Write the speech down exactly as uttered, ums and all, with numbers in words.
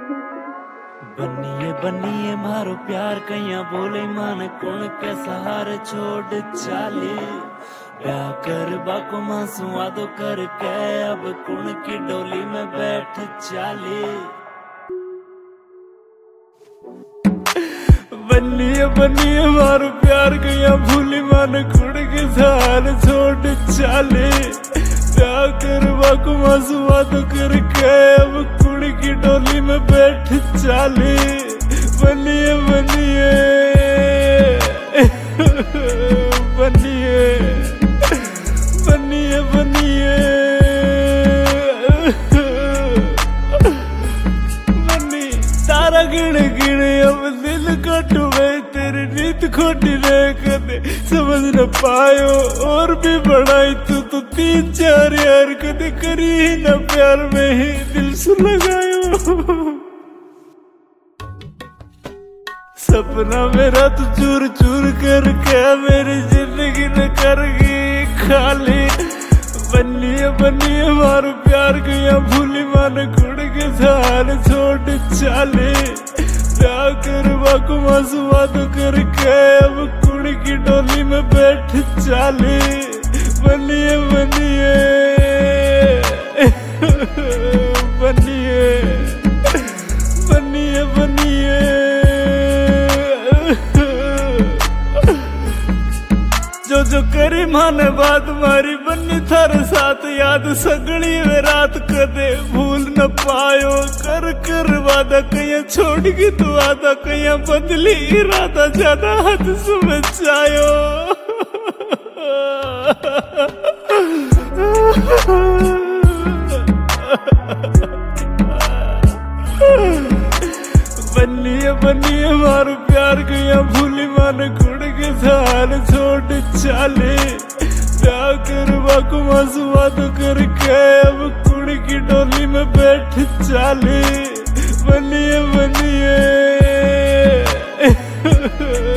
बनिए बनिए मारो प्यार कैया बोले मान कौन के सहारे छोड़ चाले ब्याह कर बाको मासू आदो कर के अब कौन की डोली में बैठ चाले। बनिए बनिए मारो प्यार कैया भूली मान कौन के सहारे छोड़ चाले ब्याह कर बाको मासू आदो कर के अब कुड़ी की डोली में बैठ चाले। बनिए बनिए बनिए बनिए बनिए बनी तारा गिण गिण अब दिल कटुए तेरी नींद खोटी रे कदे समझ न पायो और भी बढ़ाई तू तो तीन चार यार कदे करी ही न प्यार में ही दिल से लगायो। सपना मेरा तू चूर चूर कर क्या मेरी जिंदगी न करगी खाली। बनिए बनिए मारो प्यार गया भूली मान गुड़ के सारे छोड़ चाले ब्याह कर बाको मासू वादो कर के अब कुड़ी की डोली में बैठ चाले। बनिए बनिए बनिए बनिए बनिए जो जो करी माने बात मारी बन्नी थारे साथ याद सगड़ी वे रात कदे भूल न पायो कर कर वादा कहीं छोड़ के तू आदा कहीं बदली इरादा ज्यादा हद समझ आयो। बनिए बनिए मारो प्यार गया भूली मान गुड़ के सारे छोड़ चाले ब्याह कर बाको मासू वादो कर के अब कुड़ी की डोली में बैठ चाले। बनिए बनिए